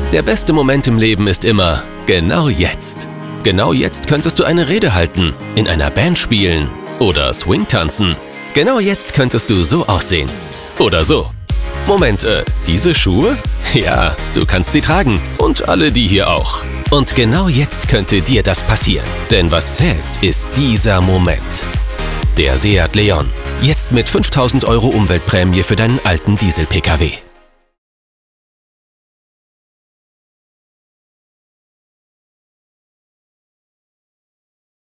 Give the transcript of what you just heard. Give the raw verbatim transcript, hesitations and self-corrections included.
Der beste Moment im Leben ist immer genau jetzt. Genau jetzt könntest du eine Rede halten, in einer Band spielen oder Swing tanzen. Genau jetzt könntest du so aussehen. Oder so. Moment, äh, diese Schuhe? Ja, du kannst sie tragen. Und alle die hier auch. Und genau jetzt könnte dir das passieren. Denn was zählt, ist dieser Moment. Der Seat Leon. Jetzt mit fünftausend Euro Umweltprämie für deinen alten Diesel-P K W.